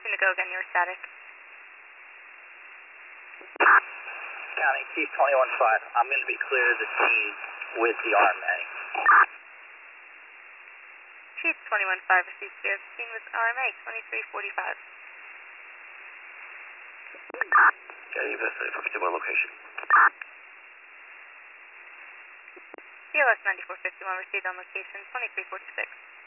16 to go again, you're static. County, Chief 21-5. I'm going to be clear of the scene with the RMA. Chief 21-5 receives clear of the scene with RMA 2345. Getting invested for particular location. CLS 9451 received on location 2346.